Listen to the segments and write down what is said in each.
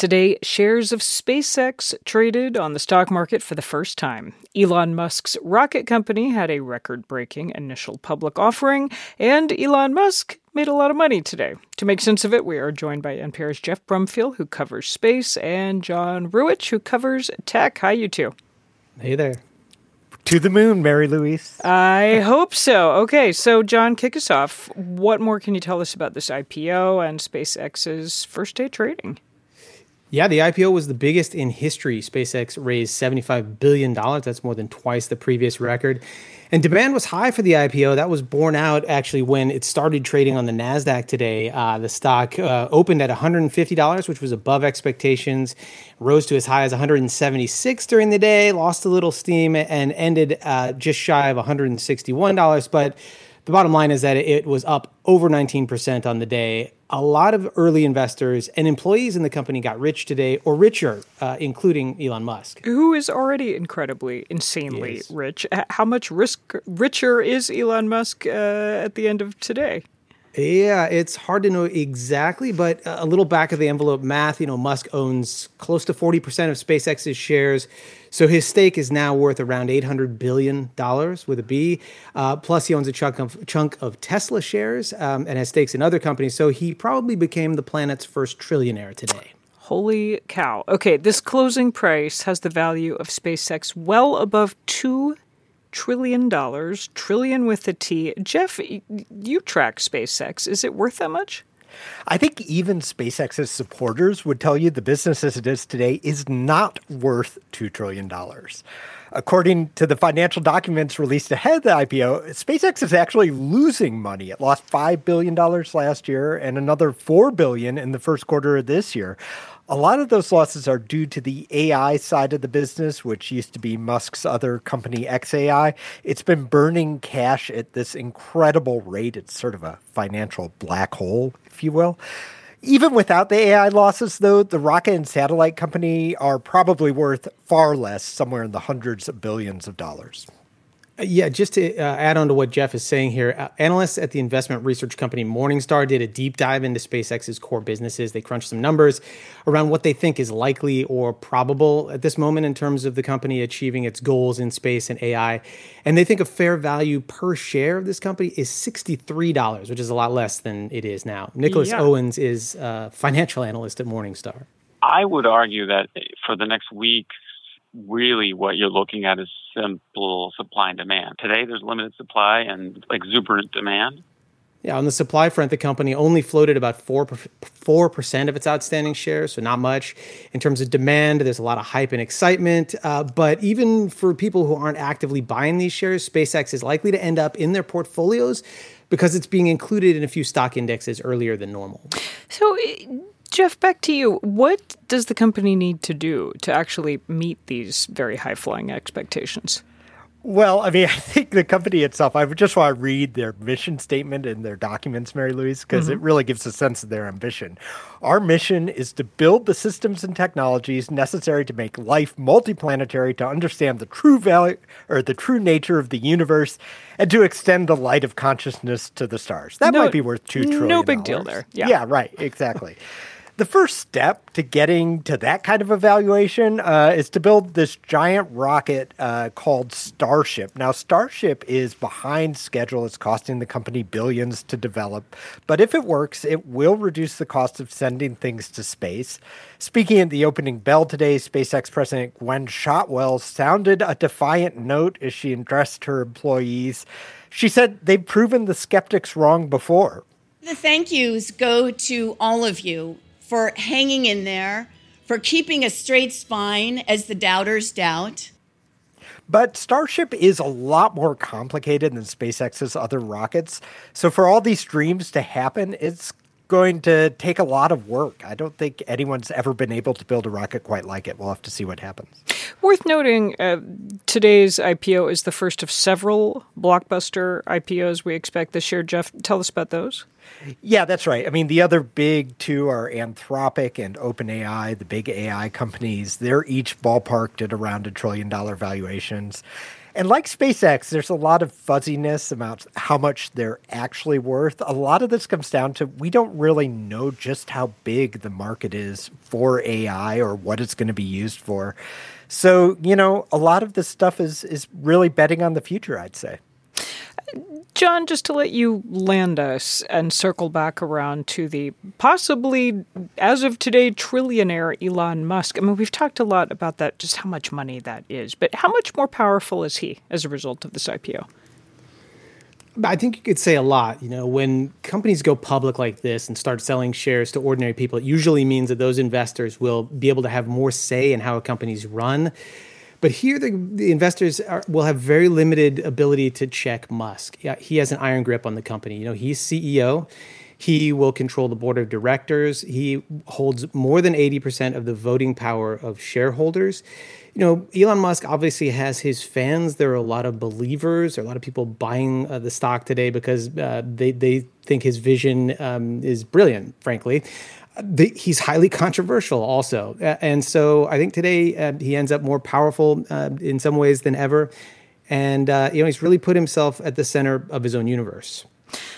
Today, shares of SpaceX traded on the stock market for the first time. Elon Musk's rocket company had a record-breaking initial public offering, and Elon Musk made a lot of money today. To make sense of it, we are joined by NPR's Jeff Brumfiel, who covers space, and John Ruwitch, who covers tech. Hi, you two. Hey there. To the moon, Mary Louise. I hope so. Okay, so John, kick us off. What more can you tell us about this IPO and SpaceX's first day trading? Yeah, the IPO was the biggest in history. SpaceX raised $75 billion. That's more than twice the previous record. And demand was high for the IPO. That was borne out, actually, when it started trading on the NASDAQ today. The stock opened at $150, which was above expectations, rose to as high as $176 during the day, lost a little steam, and ended just shy of $161. But the bottom line is that it was up over 19% on the day. A lot of early investors and employees in the company got rich today, or richer, including Elon Musk, who is already incredibly, insanely rich. How much richer is Elon Musk at the end of today? Yeah, it's hard to know exactly, but a little back of the envelope math, Musk owns close to 40% of SpaceX's shares. So his stake is now worth around $800 billion with a B. Plus, he owns a chunk of Tesla shares and has stakes in other companies. So he probably became the planet's first trillionaire today. Holy cow. Okay, this closing price has the value of SpaceX well above $2 trillion, trillion with a T. Jeff, you track SpaceX. Is it worth that much? I think even SpaceX's supporters would tell you the business as it is today is not worth $2 trillion. According to the financial documents released ahead of the IPO, SpaceX is actually losing money. It lost $5 billion last year and another $4 billion in the first quarter of this year. A lot of those losses are due to the AI side of the business, which used to be Musk's other company, xAI. It's been burning cash at this incredible rate. It's sort of a financial black hole, if you will. Even without the AI losses, though, the rocket and satellite company are probably worth far less, somewhere in the hundreds of billions of dollars. Yeah, just to add on to what Jeff is saying here, analysts at the investment research company Morningstar did a deep dive into SpaceX's core businesses. They crunched some numbers around what they think is likely or probable at this moment in terms of the company achieving its goals in space and AI. And they think a fair value per share of this company is $63, which is a lot less than it is now. Nicholas Owens is a financial analyst at Morningstar. I would argue that for the next week, really what you're looking at is simple supply and demand. Today, there's limited supply and exuberant demand. Yeah, on the supply front, the company only floated about 4% of its outstanding shares, so not much. In terms of demand, there's a lot of hype and excitement. But even for people who aren't actively buying these shares, SpaceX is likely to end up in their portfolios because it's being included in a few stock indexes earlier than normal. So, Jeff, back to you. What does the company need to do to actually meet these very high-flying expectations? Well, I think the company itself, I just want to read their mission statement in their documents, Mary Louise, because it really gives a sense of their ambition. Our mission is to build the systems and technologies necessary to make life multiplanetary, to understand the true value or the true nature of the universe, and to extend the light of consciousness to the stars. That might be worth $2 trillion. No big deal there. Yeah, right. Exactly. The first step to getting to that kind of evaluation is to build this giant rocket called Starship. Now, Starship is behind schedule. It's costing the company billions to develop. But if it works, it will reduce the cost of sending things to space. Speaking at the opening bell today, SpaceX President Gwen Shotwell sounded a defiant note as she addressed her employees. She said they've proven the skeptics wrong before. The thank yous go to all of you for hanging in there, for keeping a straight spine as the doubters doubt. But Starship is a lot more complicated than SpaceX's other rockets. So for all these dreams to happen, it's going to take a lot of work. I don't think anyone's ever been able to build a rocket quite like it. We'll have to see what happens. Worth noting, today's IPO is the first of several blockbuster IPOs we expect this year. Jeff, tell us about those. Yeah, that's right. The other big two are Anthropic and OpenAI, the big AI companies. They're each ballparked at around $1 trillion valuations. And like SpaceX, there's a lot of fuzziness about how much they're actually worth. A lot of this comes down to we don't really know just how big the market is for AI or what it's going to be used for. So, a lot of this stuff is really betting on the future, I'd say. John, just to let you land us and circle back around to the possibly, as of today, trillionaire Elon Musk. I mean, we've talked a lot about that, just how much money that is. But how much more powerful is he as a result of this IPO? I think you could say a lot. When companies go public like this and start selling shares to ordinary people, it usually means that those investors will be able to have more say in how a company's run. But here, the investors will have very limited ability to check Musk. Yeah, he has an iron grip on the company. He's CEO. He will control the board of directors. He holds more than 80% of the voting power of shareholders. Elon Musk obviously has his fans. There are a lot of believers. There are a lot of people buying the stock today because they think his vision is brilliant, frankly. He's highly controversial also. And so I think today he ends up more powerful in some ways than ever. And, he's really put himself at the center of his own universe.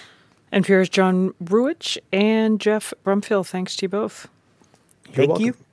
NPR's John Ruwitch and Jeff Brumfiel, thanks to you both. Thank you.